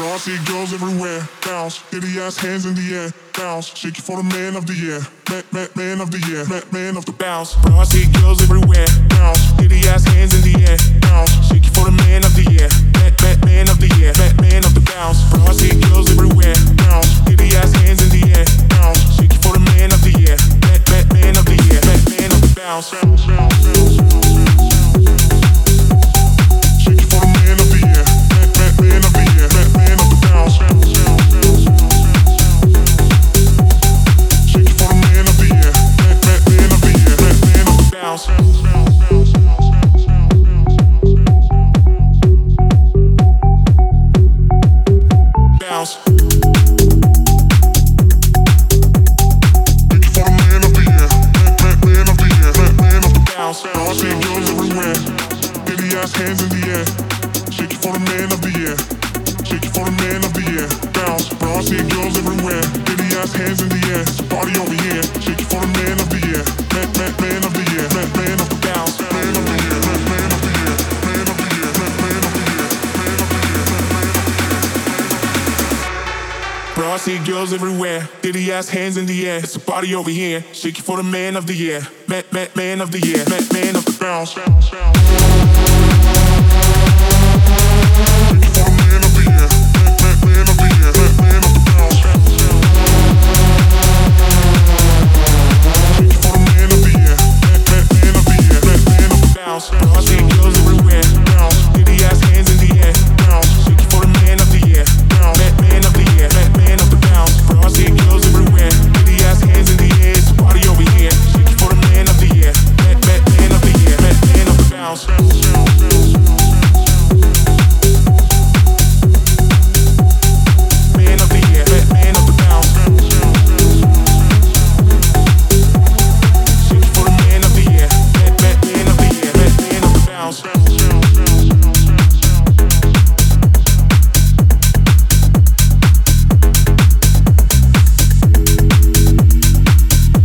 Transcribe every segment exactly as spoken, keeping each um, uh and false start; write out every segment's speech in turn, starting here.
Now I see girls everywhere. Bounce, titty ass hands in the air. Bounce, shake it for the man of the year. Man, man, man of the year. Man, man of the bounce. Now I see girls everywhere. Bounce, titty ass hands in the air. Bounce, shake it for the man of the year. Man, man, man of the year. Man, man of the bounce. Now I see girls everywhere. Bounce, titty ass hands in the air. Bounce, shake it for the man of the year. Man, man, man of the year. Man, man of the bounce. Bounce, bounce, bounce, bounce. Hands in the air, shake it for the man of the year. Shake it for the man of the year. Bounce, bro, I see girls everywhere. Diddy ass hands in the air, it's a party over here. Shake it for the man of the year. Man, man, man of the year. Man, man of the bounce. Man of the year. Man, man of the year. Man of the year. Man, man of the year. Man of the year. Man, man of the year. Bro, I see girls everywhere. Diddy ass hands in the air, it's a party over here. Shake it for the man of the year. Man, man, man of the year. Man, man of the bounce. Bounce, bounce.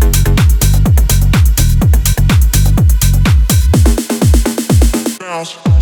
House.